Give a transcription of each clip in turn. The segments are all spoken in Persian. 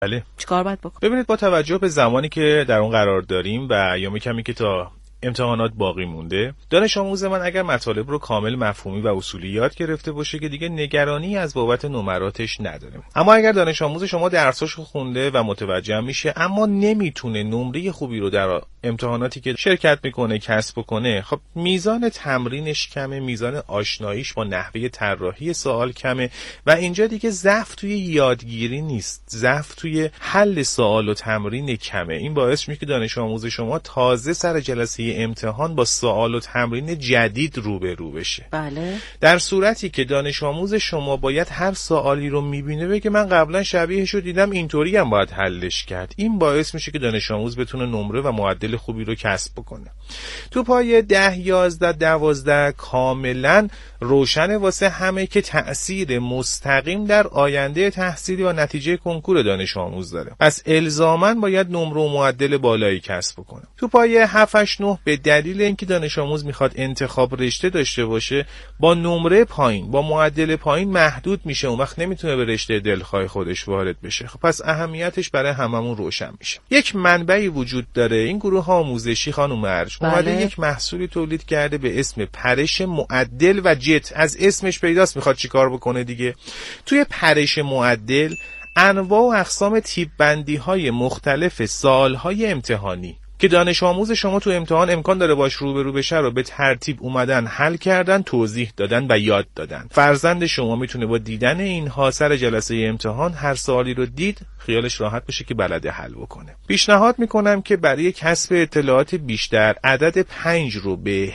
بله. چیکار باید بکنم؟ ببینید، با توجه به زمانی که در اون قرار داریم و ایام کمی که تا امتحانات باقی مونده، دانش آموز من اگر مطالب رو کامل مفهومی و اصولی یاد گرفته باشه که دیگه نگرانی از بابت نمراتش نداریم. اما اگر دانش آموز شما درساشو خونده و متوجه میشه اما نمیتونه نمره خوبی رو در امتحاناتی که شرکت میکنه کسب کنه، خب میزان تمرینش کمه، میزان آشناییش با نحوه طراحی سوال کمه و اینجا دیگه ضعف توی یادگیری نیست، ضعف توی حل سوال و تمرین کمه. این باعث میشه که دانش آموز شما تازه سر جلسه امتحان با سوال و تمرین جدید روبرو بشه. بله. در صورتی که دانش آموز شما باید هر سوالی رو میبینه بگه من قبلا شبیهشو دیدم اینطوری هم باید حلش کرد، این باعث میشه که دانش آموز بتونه نمره و معدل خوبی رو کسب کنه. تو پای 10 11 12 کاملا روشن واسه همه که تأثیر مستقیم در آینده تحصیلی و نتیجه کنکور دانش آموز داره، پس الزاماً باید نمره و معدل بالایی کسب کنه. تو پای 7 8 9 به دلیل اینکه دانش آموز میخواد انتخاب رشته داشته باشه، با نمره پایین، با معدل پایین محدود میشه، اون وقت نمیتونه به رشته دلخواه خودش وارد بشه. خب پس اهمیتش برای هممون روشن میشه. یک منبعی وجود داره، این گروه آموزشی خانم ارج اومده یک محصولی تولید کرده به اسم پرش معدل و جت. از اسمش پیداست میخواد چیکار بکنه دیگه. توی پرش معدل انواع و اقسام تیپ بندی های مختلف سالهای امتحانی که دانش آموز شما تو امتحان امکان داره باش روبرو بشه رو به ترتیب اومدن حل کردن، توضیح دادن و یاد دادن. فرزند شما میتونه با دیدن اینها سر جلسه امتحان هر سوالی رو دید خیالش راحت بشه که بلده حل بکنه. پیشنهاد میکنم که برای کسب اطلاعات بیشتر عدد 5 رو به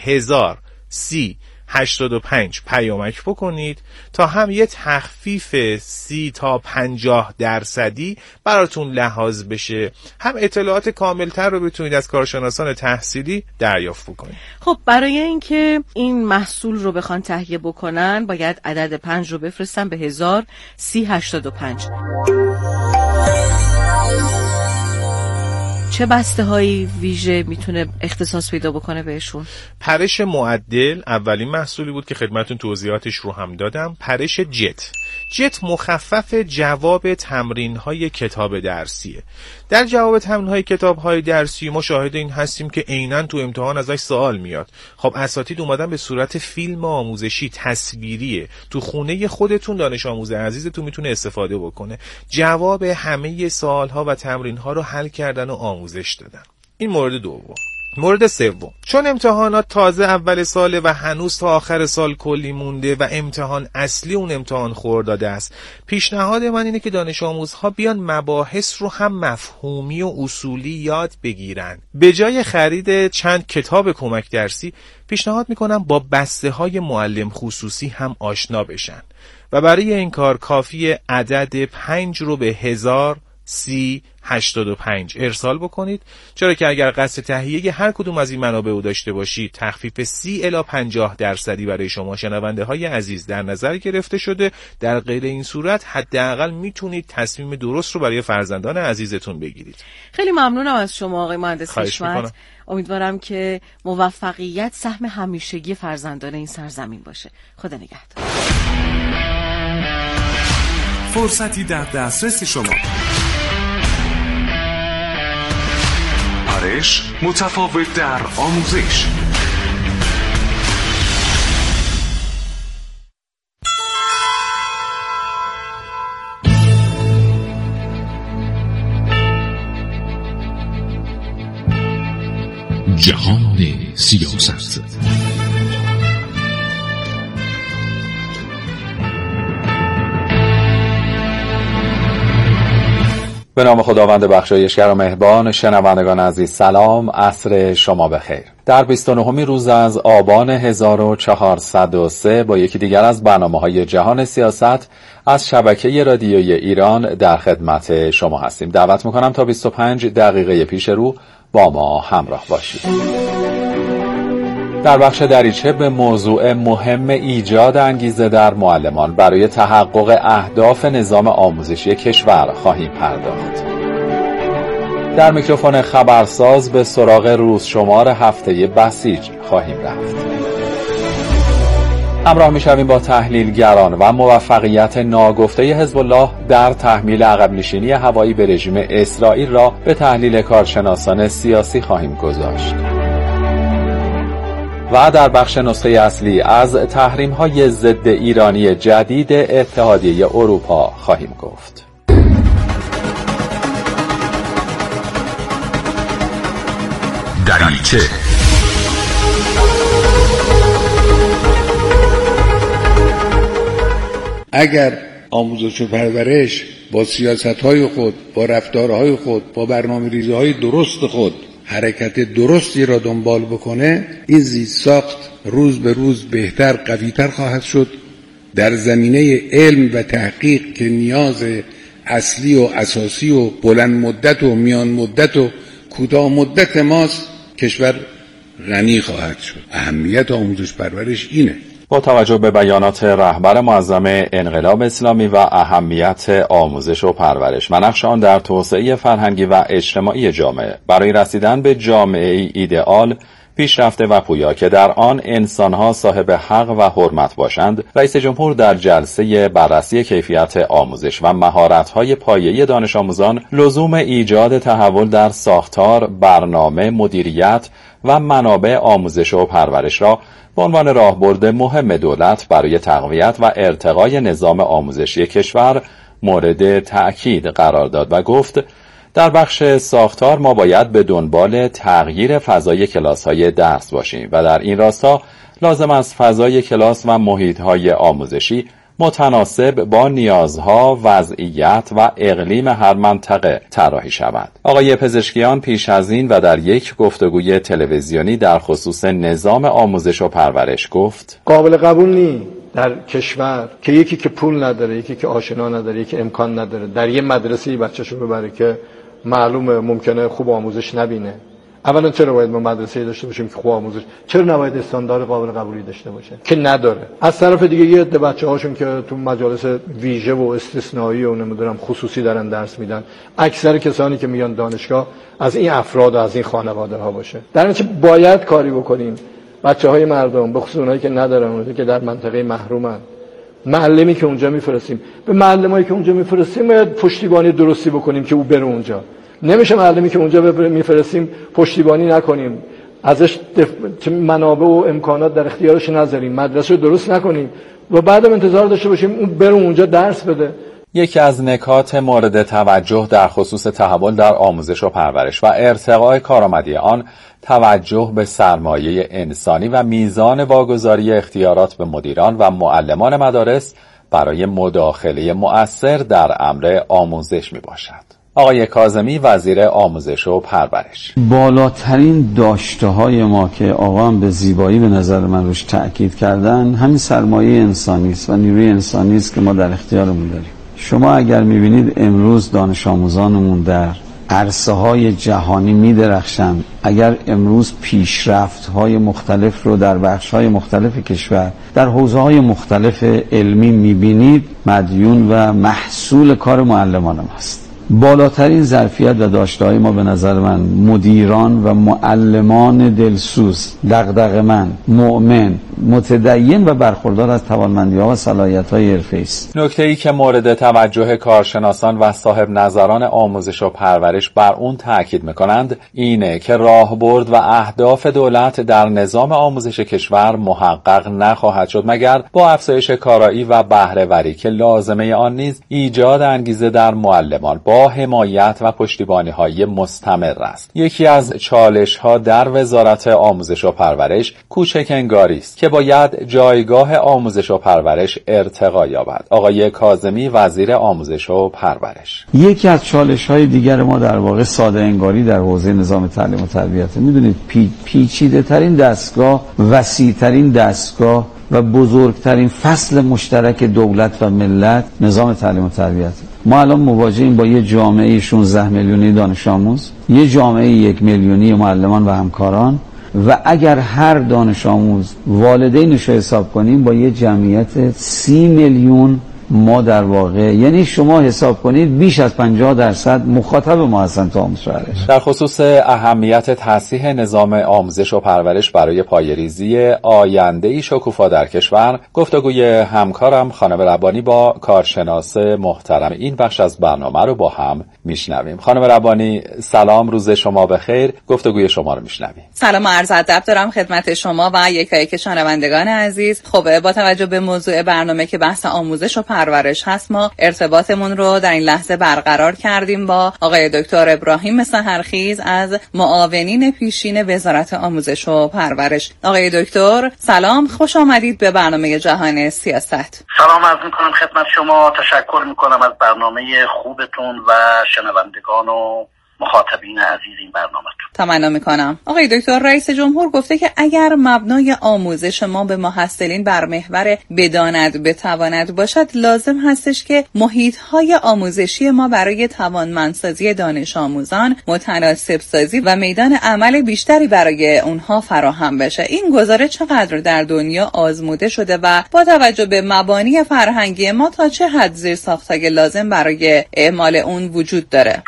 1085 پیامک بکنید تا هم یه تخفیف 30 تا 50% براتون لحاظ بشه، هم اطلاعات کاملتر رو بتونید از کارشناسان تحصیلی دریافت بکنید. خب برای اینکه این محصول رو بخوان تهیه بکنن باید عدد 5 رو بفرستن به 1085. چه بسته هایی ویژه میتونه اختصاص پیدا بکنه بهشون؟ پرش معدل اولین محصولی بود که خدمتون توضیحاتش رو هم دادم. پرش جت مخفف جواب تمرین های کتاب درسیه. در جواب تمرین های کتاب های درسی ما شاهد این هستیم که عیناً تو امتحان ازش سوال میاد. خب اساتید اومدن به صورت فیلم آموزشی تصویریه، تو خونه خودتون دانش آموز عزیزتون میتونه استفاده بکنه، جواب همه سوال ها و تمرین ها رو حل کردن و آموزش دادن. این مورد دوم. مورد سوم، چون امتحانات تازه اول ساله و هنوز تا آخر سال کلی مونده و امتحان اصلی اون امتحان خرداد است، پیشنهاد من اینه که دانش آموزها بیان مباحث رو هم مفهومی و اصولی یاد بگیرن. به جای خرید چند کتاب کمک درسی پیشنهاد میکنم با بسته های معلم خصوصی هم آشنا بشن و برای این کار کافیه عدد 5 رو به 1085 ارسال بکنید، چرا که اگر قصد تهیه هر کدوم از این منابع داشته باشید تخفیف 30 الی 50% برای شما شنونده های عزیز در نظر گرفته شده. در غیر این صورت حداقل میتونید تصمیم درست رو برای فرزندان عزیزتون بگیرید. خیلی ممنونم از شما آقای مهندس حشمت. امیدوارم که موفقیت سهم همیشگی فرزندان این سرزمین باشه. خدا نگهدار. فرصتی در دسترس شما. پرش متفاوت در آموزش. جهان سیاست. به نام خداوند بخشایشگر و مهربان. شنوندگان عزیز سلام، عصر شما بخیر. در 29 روز از آبان 1403 با یکی دیگر از برنامه‌های جهان سیاست از شبکه رادیویی ایران در خدمت شما هستیم. دعوت می‌کنم تا 25 دقیقه پیش رو با ما همراه باشید. در بخش دریچه به موضوع مهم ایجاد انگیزه در معلمان برای تحقق اهداف نظام آموزشی کشور خواهیم پرداخت. در میکروفون خبرساز به سراغ روزشمار هفته بسیج خواهیم رفت. همراه می‌شویم با تحلیلگران و موفقیت ناگفته حزب الله در تحمیل عقب نشینی هوایی به رژیم اسرائیل را به تحلیل کارشناسان سیاسی خواهیم گذاشت. و در بخش نسخه اصلی از تحریم‌های ضد ایرانی جدید اتحادیه اروپا خواهیم گفت. دریچه اگر آموزش و پرورش با سیاست‌های خود، با رفتارهای خود، با برنامه‌ریزی‌های درست خود حرکت درستی را دنبال بکنه، این زیست‌ساخت روز به روز بهتر، قوی‌تر خواهد شد. در زمینه علم و تحقیق که نیاز اصلی و اساسی و بلند مدت و میان مدت و کوتاه مدت ماست، کشور غنی خواهد شد. اهمیت آموزش پرورش اینه. با توجه به بیانات رهبر معظم انقلاب اسلامی و اهمیت آموزش و پرورش و نقش آن در توسعه فرهنگی و اجتماعی جامعه برای رسیدن به جامعه ایدئال، پیشرفته و پویا که در آن انسانها صاحب حق و حرمت باشند، رئیس جمهور در جلسه بررسی کیفیت آموزش و مهارت‌های پایه‌ای دانش آموزان لزوم ایجاد تحول در ساختار، برنامه، مدیریت و منابع آموزش و پرورش را به عنوان راهبرد مهم دولت برای تقویت و ارتقای نظام آموزشی کشور مورد تأکید قرار داد و گفت در بخش ساختار ما باید به دنبال تغییر فضای کلاس‌های درس باشیم و در این راستا لازم است فضای کلاس و محیط‌های آموزشی متناسب با نیازها، وضعیت و اقلیم هر منطقه طراحی شود. آقای پزشکیان پیش از این و در یک گفتگوی تلویزیونی در خصوص نظام آموزش و پرورش گفت: قابل قبول نیست در کشور که یکی که پول نداره، یکی که آشنا نداره، یکی امکان نداره در یه مدرسه بچه‌شو ببره که معلومه ممکنه خوب آموزش نبینه. اولا چرا باید ما مدرسه داشته باشیم که خوب آموزش؟ چرا نباید استاندارد قابل قبولی داشته باشه که نداره؟ از طرف دیگه یه عده بچه‌هاشون که تو مجالس ویژه و استثنایی و نمیدونم خصوصی دارن درس میدن، اکثر کسانی که میان دانشگاه از این افراد و از این خانواده ها باشه. در نتیجه باید کاری بکنیم. بچه‌های مردم، به خصوص اونایی که ندارن، اونایی که در منطقه محرومن، معلمی که اونجا میفرستیم، به معلمایی که اونجا میفرستیم باید پشتیبانی درستی بکنیم که او بره اونجا. نمیشه معلمی که اونجا میفرستیم پشتیبانی نکنیم، ازش منابع و امکانات در اختیارش نذاریم، مدرسه رو درست نکنیم و بعدم انتظار داشته باشیم اون بره اونجا درس بده. یکی از نکات مورد توجه در خصوص تحول در آموزش و پرورش و ارتقای کارآمدی آن توجه به سرمایه انسانی و میزان واگذاری اختیارات به مدیران و معلمان مدارس برای مداخله مؤثر در امر آموزش می باشد. آقای کاظمی وزیر آموزش و پرورش: بالاترین داشته‌های ما که آقا هم به زیبایی به نظر من روش تأکید کردن همین سرمایه انسانی است و نیروی انسانی است که ما در اختیارمون داریم. شما اگر می‌بینید امروز دانش آموزانمون در عرصه‌های جهانی می‌درخشند، اگر امروز پیشرفت‌های مختلف رو در بخش‌های مختلف کشور در حوزه‌های مختلف علمی می‌بینید، مدیون و محصول کار معلمانم هست. بالاترین ظرفیت و داشته‌های ما به نظر من مدیران و معلمان دلسوز، دغدغه‌مند، مؤمن، متدین و برخوردار از توانمندی‌ها و صلاحیت‌های حرفه‌ای است. نکته‌ای که مورد توجه کارشناسان و صاحب نظران آموزش و پرورش بر اون تاکید می‌کنند اینه که راهبرد و اهداف دولت در نظام آموزش کشور محقق نخواهد شد مگر با افزایش کارایی و بهره‌وری که لازمه آن نیز ایجاد انگیزه در معلمان با حمایت و پشتیبانی‌های مستمر است. یکی از چالش‌ها در وزارت آموزش و پرورش کوچک انگاری است که باید جایگاه آموزش و پرورش ارتقا یابد. آقای کاظمی وزیر آموزش و پرورش: یکی از چالش‌های دیگر ما در واقع ساده انگاری در حوزه نظام تعلیم و تربیت. می‌دونید پیچیده‌ترین دستگاه، وسیع‌ترین دستگاه و بزرگترین فصل مشترک دولت و ملت نظام تعلیم و تربیت. ما الان مواجهیم با یه جامعه 16 میلیونی دانش آموز، یه جامعه 1 میلیونی معلمان و همکاران و اگر هر دانش آموز والدینش رو حساب کنیم با یه جمعیت 30 میلیون ما در واقع، یعنی شما حساب کنید بیش از 50% مخاطب ما هستن تو آموزش و پرورش. در خصوص اهمیت تصحیح نظام آموزش و پرورش برای پایه‌ریزی آینده‌ای شکوفا در کشور، گفتگوی همکارم خانم ربانی با کارشناس محترم این بخش از برنامه رو با هم میشنویم. خانم ربانی سلام، روز شما بخیر. گفتگوی شما رو میشنویم. سلام و عرض ادب دارم خدمت شما و یکایک شنوندگان عزیز. خب با توجه به موضوع برنامه که بحث آموزش و پرورش هست، ما ارتباطمون رو در این لحظه برقرار کردیم با آقای دکتر ابراهیم سحرخیز از معاونین پیشین وزارت آموزش و پرورش. آقای دکتر سلام، خوش آمدید به برنامه جهان سیاست. سلام عرض می‌کنم خدمت شما، تشکر می‌کنم از برنامه خوبتون و شنوندگان و مخاطبین عزیز این برنامه. تمنا میکنم. آقای دکتر، رئیس جمهور گفته که اگر مبنای آموزش ما به محصلین بر محور بداند بتواند باشد، لازم هستش که محیط‌های آموزشی ما برای توانمندسازی دانش آموزان، متناسب سازی و میدان عمل بیشتری برای اونها فراهم بشه. این گزاره چقدر در دنیا آزموده شده و با توجه به مبانی فرهنگی ما تا چه حد زیرساخت‌های لازم برای اعمال اون وجود داره؟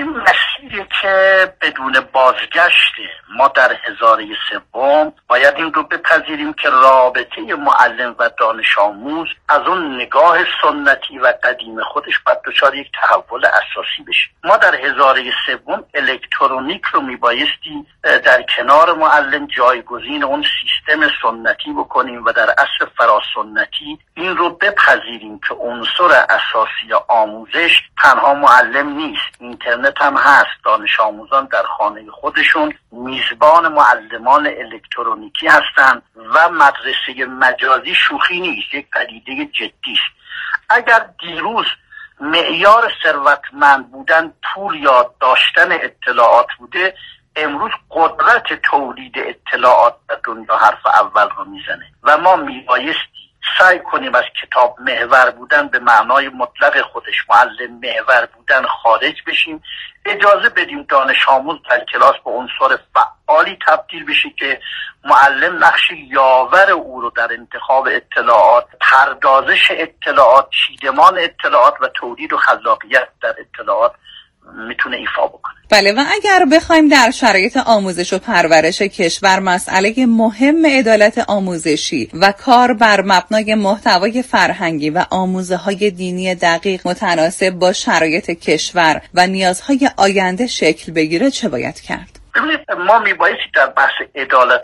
که بدون بازگشت ما در هزاره سوم باید این رو بپذیریم که رابطه معلم و دانش آموز از اون نگاه سنتی و قدیم خودش باید دچار یک تحول اساسی بشه. ما در هزاره سوم الکترونیک رو میبایستی در کنار معلم جایگزین اون سیستم سنتی بکنیم و در عصر فراسنتی این رو بپذیریم که عنصر اساسی آموزش تنها معلم نیست، اینترنت هم هست. دانش آموزان در خانه خودشون میزبان معلمان الکترونیکی هستند و مدرسه مجازی شوخی نیست، یک پدیده جدی است. اگر دیروز معیار ثروتمند بودن پول یا داشتن اطلاعات بوده، امروز قدرت تولید اطلاعات در دنیا حرف اول رو میزنه و ما میبایستی سعی کنیم از کتاب محور بودن به معنای مطلق خودش، معلم محور بودن، خارج بشیم. اجازه بدیم دانش آموز در کلاس به عنصر فعالی تبدیل بشه که معلم نقش یاور او رو در انتخاب اطلاعات، پردازش اطلاعات، چیدمان اطلاعات و تولید و خلاقیت در اطلاعات میتونه ایفا بکنه. بله، و اگر بخوایم در شرایط آموزش و پرورش کشور مسئله مهم عدالت آموزشی و کار بر مبنای محتوای فرهنگی و آموزه‌های دینی دقیق متناسب با شرایط کشور و نیازهای آینده شکل بگیره، چه باید کرد؟ ببینید، ما میبایستی در بحث عدالت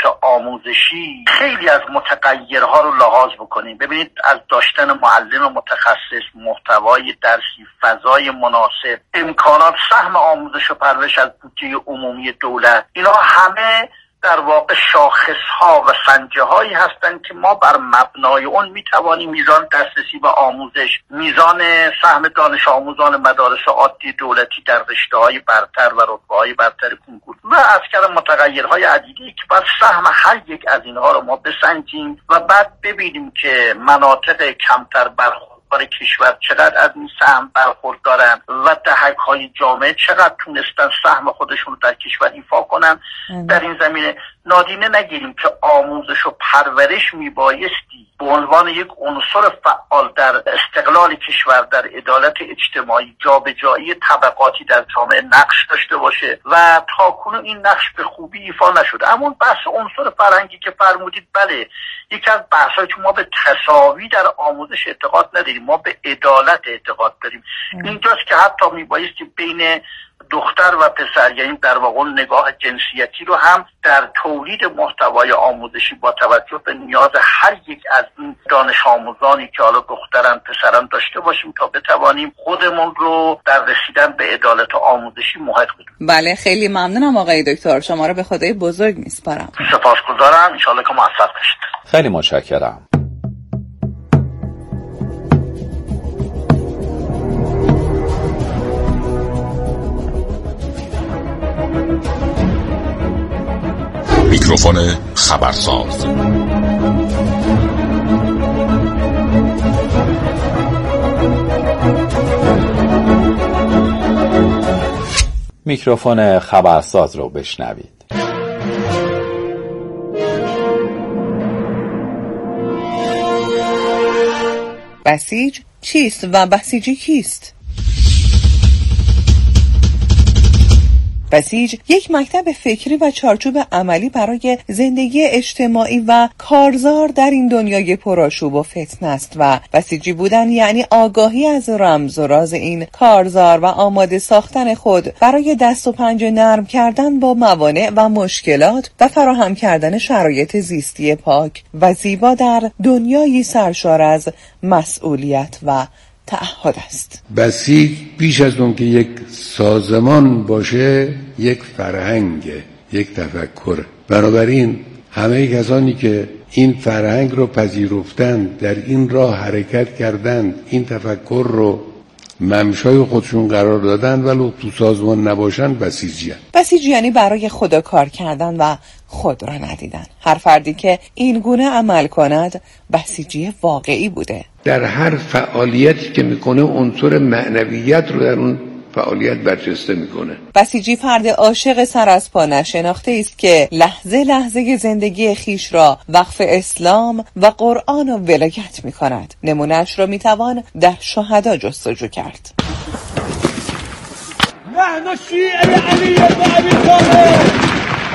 آموزشی خیلی از متغیرها رو لحاظ بکنیم. ببینید، از داشتن معلم متخصص، محتوای درسی، فضای مناسب، امکانات، سهم آموزش و پرورش از بودجه عمومی دولت، اینا همه در واقع شاخص‌ها و سنجه‌هایی هستند که ما بر مبنای اون میتوانیم میزان دسترسی به آموزش، میزان سهم دانش آموزان مدارس عادی دولتی در رشته‌های برتر و رتبه‌های برتر کنکور و از کلام متغیرهای عدیدی که باید سهم هر یک از اینها رو ما بسنجیم و بعد ببینیم که مناطق کمتر برخوردار کشور چقدر از این سهم برخوردارن و دهک‌های جامعه چقدر تونستن سهم خودشون رو در کشور ایفا کنن. در این زمینه نادیده نگیریم که آموزش و پرورش میبایستی به عنوان یک عنصر فعال در استقلال کشور، در عدالت اجتماعی، جابجایی طبقاتی در جامعه نقش داشته باشه و تاکنون این نقش به خوبی ایفا نشده. اما بحث عنصر فرهنگی که فرمودید، بله، یکی از بحثایی که ما به تساوی در آموزش اعتقاد نداریم، ما به عدالت اعتقاد داریم. اینجاست که حتی میبایستی بین دختر و پسر، یعنی در واقع نگاه جنسیتی رو هم در تولید محتوای آموزشی با توجه به نیاز هر یک از این دانش آموزانی که حالا دخترن پسرن داشته باشیم تا بتوانیم خودمون رو در رسیدن به عدالت آموزشی محق بدونیم. بله، خیلی ممنونم آقای دکتر، شما رو به خدای بزرگ میسپارم. سپاسگزارم، ان شاءالله که موفق باشید. خیلی متشکرم. میکروفون خبرساز. میکروفون خبرساز رو بشنوید. بسیج چیست و بسیجی کیست؟ بسیج یک مکتب فکری و چارچوب عملی برای زندگی اجتماعی و کارزار در این دنیای پرآشوب و فتنه است و بسیجی بودن یعنی آگاهی از رمز و راز این کارزار و آماده ساختن خود برای دست و پنجه نرم کردن با موانع و مشکلات و فراهم کردن شرایط زیستی پاک و زیبا در دنیایی سرشار از مسئولیت و تعهد است. بسیج بیش از اون که یک سازمان باشه، یک فرهنگ، یک تفکر. بنابراین همه کسانی که این فرهنگ رو پذیرفتند، در این راه حرکت کردند، این تفکر رو ممشای خودشون قرار دادن ولو تو سازمان نباشن، بسیجی هست. بسیج یعنی برای خدا کار کردن و خود را ندیدن. هر فردی که این گونه عمل کند بسیجی واقعی بوده. در هر فعالیتی که میکنه عنصر معنویت رو در اون فعالیت برجسته میکنه. بسیجی فرد عاشق سر از پا نشناخته است که لحظه لحظه زندگی خیش را وقف اسلام و قرآن و ولایت میکند. نمونهش را میتوان در شهدا جستجو کرد. نحن شیعه علی بن ابی طالب.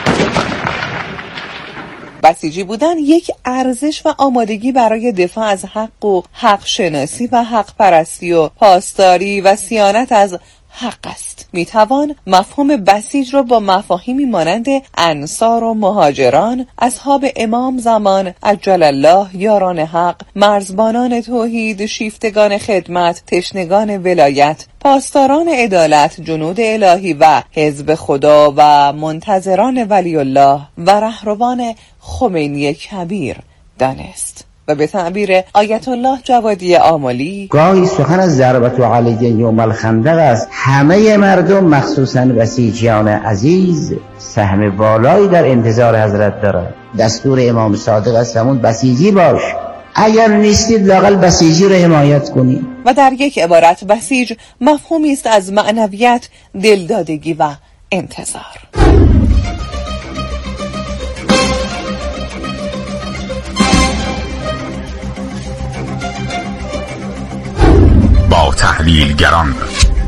بسیجی بودن یک ارزش و آمادگی برای دفاع از حق و حق شناسی و حق پرستی و پاسداری و صیانت از حق است. میتوان مفهوم بسیج را با مفاهیمی مانند انصار و مهاجران، اصحاب امام زمان عجل الله، یاران حق، مرزبانان توحید، شیفتگان خدمت، تشنگان ولایت، پاسداران عدالت، جنود الهی و حزب خدا و منتظران ولی الله و رهروان خمینی کبیر دانست. و به تعبیر آیت الله جوادی آملی، گاهی سخن از ضربت علیه یوم الخندق است. همه مردم مخصوصاً بسیجیان عزیز سهم بالایی در انتظار حضرت دارند. دستور امام صادق است همون بسیجی باش، اگر نیستید لااقل بسیجی رو حمایت کنید. و در یک عبارت بسیج مفهومی است از معنویت، دلدادگی و انتظار. با تحلیلگران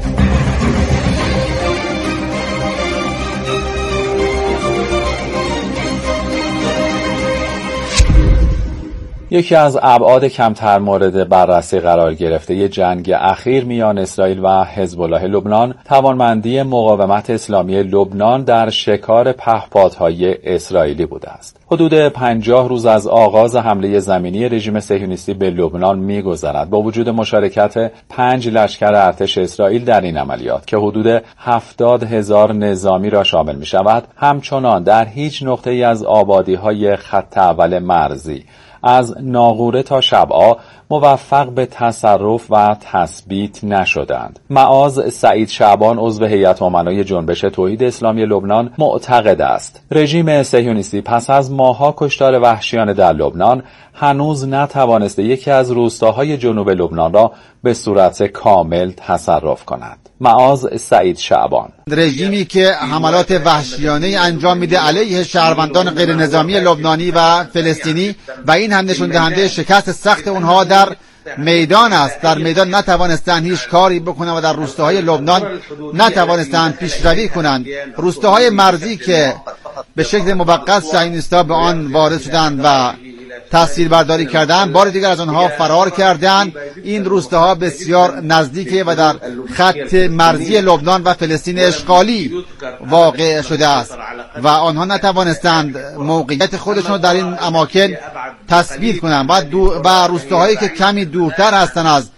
یکی از ابعاد کمتر مورد بررسی قرار گرفته جنگ اخیر میان اسرائیل و حزب الله لبنان توانمندی مقاومت اسلامی لبنان در شکار پهپادهای اسرائیلی بوده است. حدود 50 روز از آغاز حمله زمینی رژیم صهیونیستی به لبنان می‌گذرد با وجود مشارکت 5 لشکر ارتش اسرائیل در این عملیات که حدود 70,000 نظامی را شامل می‌شود. همچنان در هیچ نقطه‌ای از آبادی‌های خط اول مرزی از ناقوره تا شبعا موفق به تصرف و تثبیت نشدند. معاذ سعید شعبان عضو هیئت امنای جنبش توحید اسلامی لبنان معتقد است رژیم صهیونیستی پس از ماه‌ها کشتار وحشیانه در لبنان هنوز نتوانسته یکی از روستاهای جنوب لبنان را به صورت کامل تصرف کند. معاذ سعید شعبان: رژیمی که حملات وحشیانه انجام میده علیه شهروندان غیر نظامی لبنانی و فلسطینی و این هم نشون دهنده شکست سخت اونها در میدان است. در میدان نتوانستند هیچ کاری بکنند و در روستاهای لبنان نتوانستند پیشروی کنند. روستاهای مرزی که به شکل موقت صهیونیست‌ها به آن وارد شدند و تحصیل برداری کردن، بار دیگر از آنها فرار کردند. این روستاها بسیار نزدیکه و در خط مرزی لبنان و فلسطین اشغالی واقع شده است و آنها نتوانستند موقعیت خودشون در این اماکن تثبیت کنند و روستاهایی که کمی دورتر هستند از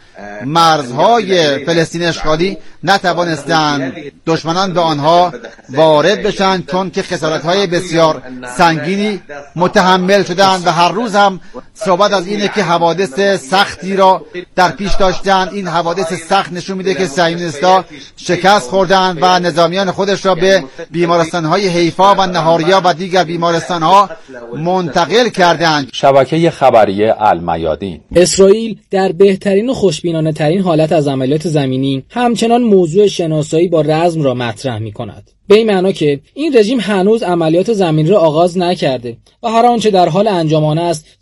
مرزهای فلسطین اشغالی نتوانستند دشمنان به آنها وارد بشن، چون که خسارت‌های بسیار سنگینی متحمل شدند و هر روز هم صحبت از اینه که حوادث سختی را در پیش داشتند. این حوادث سخت نشون میده که صهیونیست‌ها شکست خوردند و نظامیان خودش را به بیمارستان‌های حیفا و نهاریا و دیگر بیمارستان‌ها منتقل کردند. شبکه خبری المیادین: اسرائیل در بهترین و خوشبینانه ترین حالت از عملیات زمینی همچنان موضوع شناسایی با رزم را مطرح می کند. به این معنا که این رژیم هنوز عملیات زمینی را آغاز نکرده و هر آنچه در حال انجام آن است چیزی بیش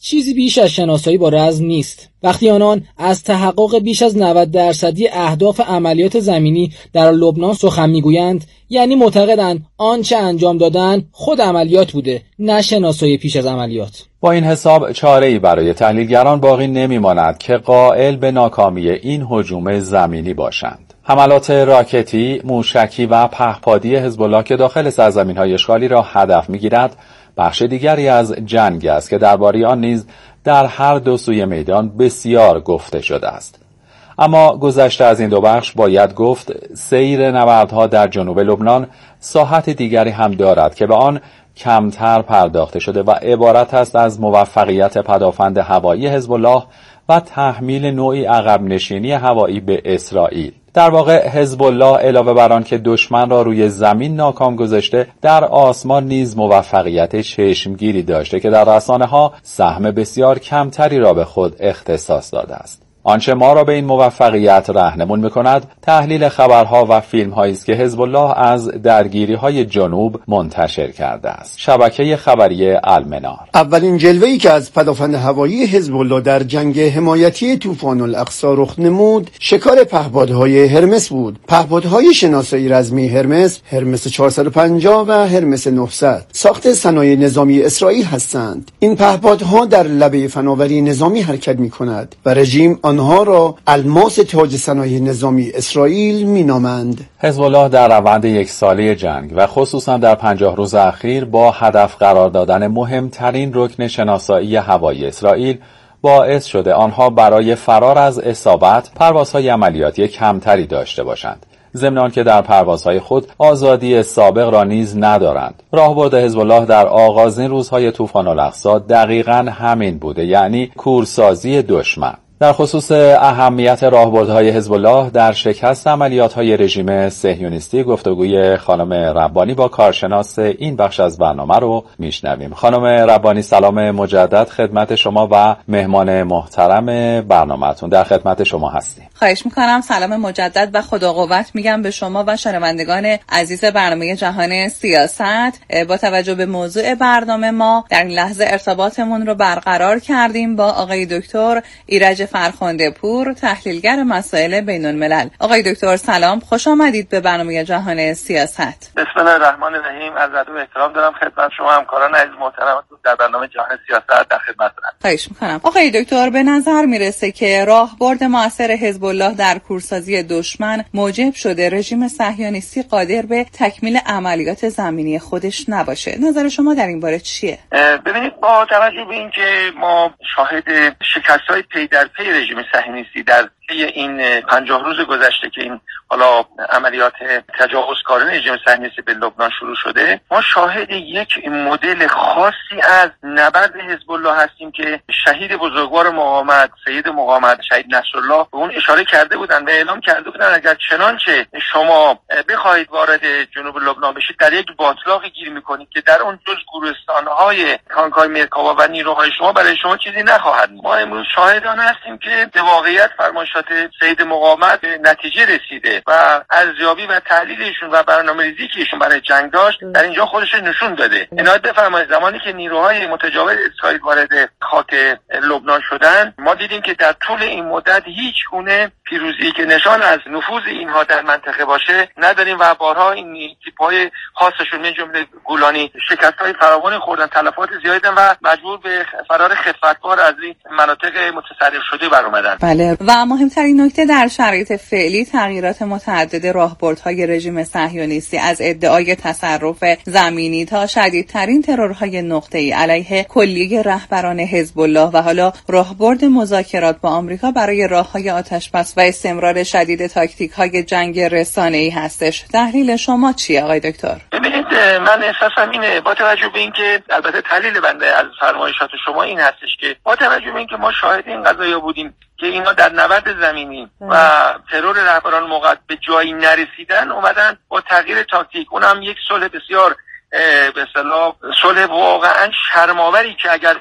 بیش از شناسایی با رزم نیست. وقتی آنان از تحقق بیش از 90% اهداف عملیات زمینی در لبنان سخن میگویند، یعنی معتقدند آنچه انجام دادن خود عملیات بوده، نه شناسایی پیش از عملیات. با این حساب چاره‌ای برای تحلیلگران باقی نمی‌ماند که قائل به ناکامی این هجوم زمینی باشند. حملات راکتی، موشکی و پهپادی حزب الله که داخل سرزمین‌های اشغالی را هدف می‌گیرد، بخش دیگری از جنگ است که درباره آن نیز در هر دو سوی میدان بسیار گفته شده است. اما گذشته از این دو بخش باید گفت سیر نبردها در جنوب لبنان ساحت دیگری هم دارد که به آن کمتر پرداخته شده و عبارت است از موفقیت پدافند هوایی حزب الله و تحمیل نوعی عقب نشینی هوایی به اسرائیل. در واقع حزب الله علاوه بر آن که دشمن را روی زمین ناکام گذاشته، در آسمان نیز موفقیت چشمگیری داشته که در رسانه‌ها سهم بسیار کمتری را به خود اختصاص داده است. آنچه ما را به این موفقیت راهنمون می‌کند تحلیل خبرها و فیلم‌هایی است که حزب الله از درگیری‌های جنوب منتشر کرده است. شبکه خبری المنار. اولین جلوه‌ای که از پدافند هوایی حزب الله در جنگ حمایتی طوفان الاقصی رخ نمود، شکار پهپادهای هرمس بود. پهپادهای شناسایی رزمی هرمس 450 و هرمس 900 ساخت صنایع نظامی اسرائیل هستند. این پهپادها در لبه فناوری نظامی حرکت می‌کند و رژیم آنها را الماس تاج صنایع نظامی اسرائیل مینامند. حزب الله در روند یک ساله جنگ و خصوصا در 50 روز اخیر با هدف قرار دادن مهمترین رکن شناسایی هوایی اسرائیل باعث شده آنها برای فرار از اصابت پروازهای عملیاتی کمتری داشته باشند. ضمن آنکه در پروازهای خود آزادی سابق را نیز ندارند. راهبرد حزب الله در آغازین روزهای طوفان الاقصی دقیقاً همین بوده، یعنی کورسازی دشمن. در خصوص اهمیت راهبردهای حزب الله در شکست عملیات‌های رژیم صهیونیستی گفتگوی خانم ربانی با کارشناس این بخش از برنامه رو میشنویم. خانم ربانی سلام مجدد خدمت شما و مهمان محترم برنامه‌تون. در خدمت شما هستیم. خواهش میکنم. سلام مجدد و خدا قوت میگم به شما و شنوندگان عزیز برنامه جهان سیاست. با توجه به موضوع برنامه ما در این لحظه ارتباطمون رو برقرار کردیم با آقای دکتر ایرج فرخنده پور، تحلیلگر مسائل بین الملل. آقای دکتر سلام، خوش آمدید به برنامه جهان سیاست. بسم الله الرحمن الرحیم. از ادب و احترام دارم خدمت شما همکاران عزیز محترمتون در برنامه جهان سیاست در خدمتتونم. خواهش میکنم. آقای دکتر، به نظر میرسه که راهبرد موثر حزب الله در کورسازی دشمن موجب شده رژیم صهیونیستی قادر به تکمیل عملیات زمینی خودش نباشه. نظر شما در این باره چیه؟ ببینید، با توجه به اینکه ما شاهد شکست‌های پی در پی رژیم صهیونیستی در این 50 روز گذشته که این حالا عملیات تجاوزکارانه رژیم صهیونیستی به لبنان شروع شده، ما شاهد یک مدل خاصی از نبرد حزب الله هستیم که شهید بزرگوار مقاومت سید مقاومت شهید نصرالله به اون اشاره کرده بودن و اعلام کرده بودن اگر چنانچه شما بخواهید وارد جنوب لبنان بشید در یک باطلاقی گیر میکنید که در اون جز گورستان‌های تانک‌های مرکاوا و نیروهای شما برای شما چیزی نخواهد. ما امروز شاهدان هستیم که به واقعیت فرمایشات سید مقاومت به نتیجه رسیده و ارزیابی و تحلیلشون و برنامه‌ریزی که ایشون برای جنگ داشت در اینجا خودش نشون داده. عنایت بفرمایید، زمانی که نیروهای متجاوز اسرائیل وارد خاک لبنان شدن، ما دیدیم که در طول این مدت هیچ گونه پیروزی که نشان از نفوذ اینها در منطقه باشه نداریم و بارها این تیپ‌های خاصشون من جمله گولانی شکست‌های فراوانی خوردن، تلفات زیادی و مجبور به فرار خفتبار از این مناطق متصرف شده بر اومدن. بله، و مهمترین نکته در شرایط فعلی تغییرات متعدد راهبردهای رژیم صهیونیستی از ادعای تصرف زمینی تا شدیدترین ترورهای نقطه‌ای علیه کلیه رهبران حزب الله و حالا راهبرد مذاکرات با آمریکا برای راههای آتشبس و استمرار شدید تاکتیک‌های جنگ رسانه‌ای هستش. تحلیل شما چیه آقای دکتر؟ ببینید، من احساسم اینه با توجه به اینکه البته تحلیل بنده از فرمایشات شما این هستش که با توجه به اینکه ما شاهد این قضایا بودیم که اینا در نبرد زمینی و ترور رهبران موقت به جایی نرسیدن اومدن با تغییر تاکتیک، اونم یک صلح بسیار به اصطلاح صلح واقعا شرم‌آوری که اگر این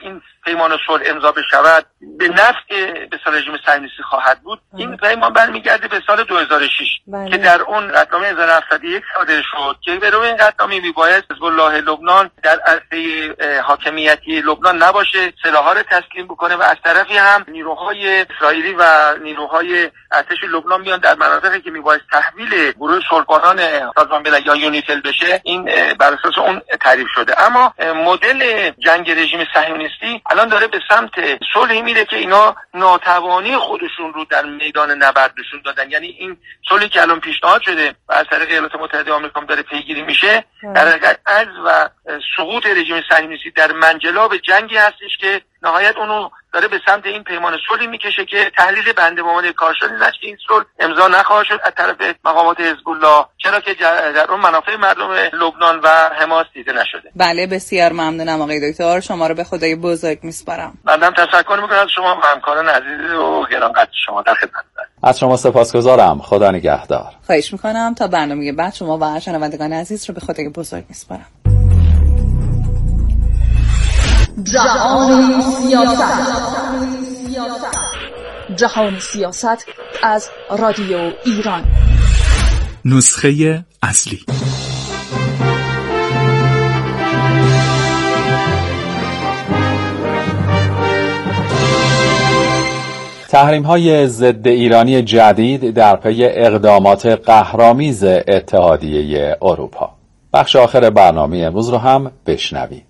پیمان صلح امضا بشود به نفع به رژیم صهیونیستی خواهد بود. این پیمان برمیگرده به سال 2006 که در اون قطعنامه 1701 صادر شد که به روی این قطعنامه میبایست حزب الله لبنان در عرصه حاکمیتی لبنان نباشه، سلاح‌ها رو تسلیم بکنه و از طرفی هم نیروهای اسرائیلی و نیروهای ارتش لبنان بیان در مناطقی که میبایست تحویل گروه صلح‌بانان سازمان ملل یا یونیفیل بشه. این بر اساس اون تعریف شده. اما مدل جنگ رژیم صهیونیستی الان داره به سمت صلحی میره که اینا ناتوانی خودشون رو در میدان نبرد نشون دادن. یعنی این صلحی که الان پیشنهاد شده و از طریق ایالات متحده آمریکا داره پیگیری میشه در حقیقت از و سقوط رژیم صهیونیستی در منجلاب جنگی هستش که نهایت اونو داره به سمت این پیمان صلحی میکشه که تحلیل بنده مامانه کارشناس نشه این صلح امضا نخواهد شد از طرف مقامات حزب الله، چرا که در اون منافع مردم لبنان و حماس دیده نشده. بله بسیار ممنونم آقای دکتر، شما رو به خدای بزرگ میسپارم. مندم تشکر میکنم از شما همکاران عزیز و گرانقدر شما در خدمت. از شما سپاسگزارم. خدا نگهدار. خواهش میکنم. تا برنامه بعد شما و شنوندگان عزیز رو به خدای بزرگ میسپارم. جهان سیاست. جهان سیاست از رادیو ایران. نسخه اصلی. تحریم‌های ضد ایرانی جدید در پی اقدامات قهرآمیز اتحادیه اروپا. بخش آخر برنامه امروز رو هم بشنوید.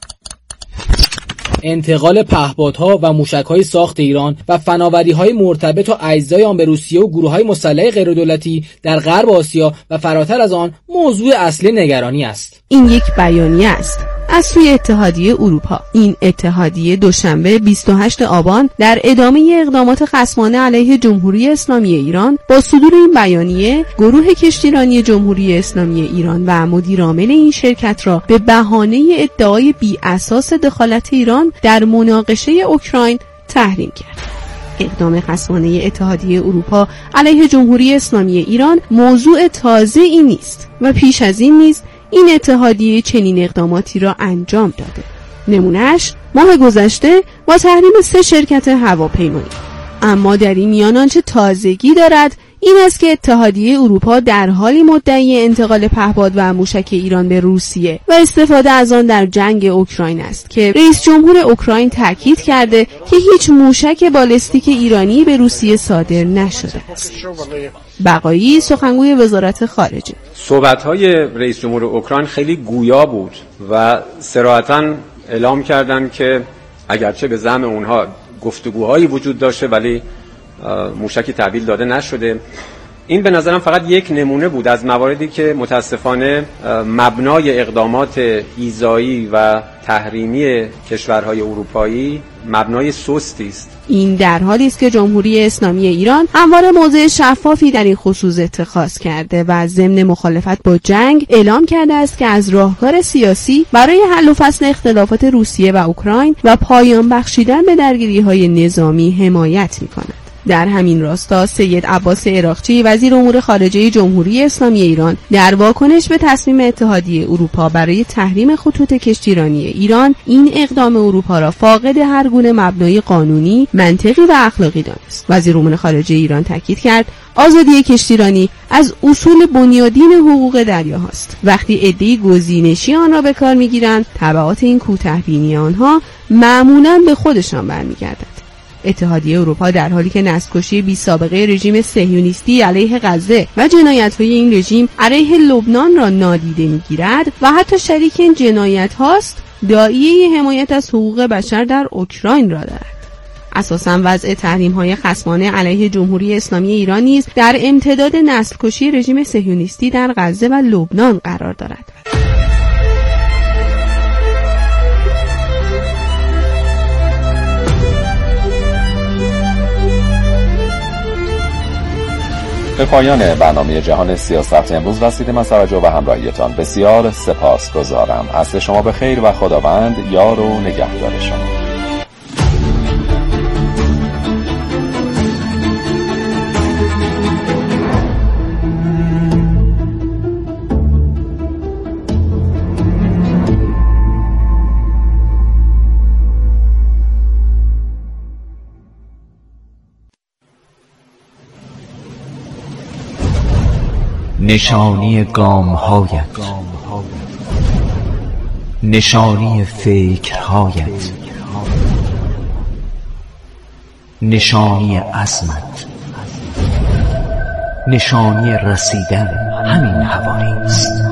انتقال پهپادها و موشک‌های ساخت ایران و فناوری‌های مرتبط و اجزای آن به روسیه و گروه‌های مسلح غیردولتی در غرب آسیا و فراتر از آن موضوع اصلی نگرانی است. این یک بیانیه است از سوی اتحادیه اروپا. این اتحادیه دوشنبه 28 آبان در ادامه اقدامات خصمانه علیه جمهوری اسلامی ایران با صدور این بیانیه گروه کشتیرانی جمهوری اسلامی ایران و مدیر عامل این شرکت را به بهانه ادعای بی اساس دخالت ایران در مناقشه اوکراین تحریم کرد. اقدام خصمانه اتحادیه اروپا علیه جمهوری اسلامی ایران موضوع تازه‌ای نیست و پیش از این نیز این اتحادیه چنین اقداماتی را انجام داده. نمونهش ماه گذشته با تحریم 3 شرکت هواپیمایی. اما در این میان آنچه تازگی دارد این است که اتحادیه اروپا در حالی مدعی انتقال پهپاد و موشک ایران به روسیه و استفاده از آن در جنگ اوکراین است که رئیس جمهور اوکراین تاکید کرده که هیچ موشک بالستیک ایرانی به روسیه صادر نشده است. بقایی سخنگوی وزارت خارجه: صحبت‌های رئیس جمهور اوکراین خیلی گویا بود و صراحتاً اعلام کردند که اگرچه به زعم اونها گفتگوهایی وجود داشته ولی موشکی تحویل داده نشده. این به نظرم فقط یک نمونه بود از مواردی که متاسفانه مبنای اقدامات ایذایی و تحریمی کشورهای اروپایی مبنای سستی است. این در حالی است که جمهوری اسلامی ایران همواره موضع شفافی در این خصوص اتخاذ کرده و ضمن مخالفت با جنگ اعلام کرده است که از راهکار سیاسی برای حل و فصل اختلافات روسیه و اوکراین و پایان بخشیدن به درگیری‌های نظامی حمایت می‌کند. در همین راستا سید عباس عراقچی وزیر امور خارجه جمهوری اسلامی ایران در واکنش به تصمیم اتحادیه اروپا برای تحریم خطوط کشتیرانی ایران این اقدام اروپا را فاقد هر گونه مبنای قانونی، منطقی و اخلاقی دانست. وزیر امور خارجه ایران تاکید کرد آزادی کشتیرانی از اصول بنیادین حقوق دریاهاست. وقتی عده‌ای گزینشی آن را به کار می‌گیرند، تبعات این کوتاه‌بینی آنها معمولاً به خودشان برمیگردد. اتحادیه اروپا در حالی که نسل‌کشی بی سابقه رژیم صهیونیستی علیه غزه و جنایت‌های این رژیم علیه لبنان را نادیده می‌گیرد و حتی شریک این جنایت‌هاست، داعیه حمایت از حقوق بشر در اوکراین را دارد. اساساً وضع تحریم‌های خصمانه علیه جمهوری اسلامی ایران نیز در امتداد نسل‌کشی رژیم صهیونیستی در غزه و لبنان قرار دارد. به پایان برنامه جهان سیاست امروز رسیدیم. از توجه و همراهیتان بسیار سپاسگزارم. عصر شما به خیر و خداوند یار و نگهدار شما. نشانی گام‌هایت، نشانی فکرهایت، نشانی عزمت، نشانی رسیدن همین حوالی است.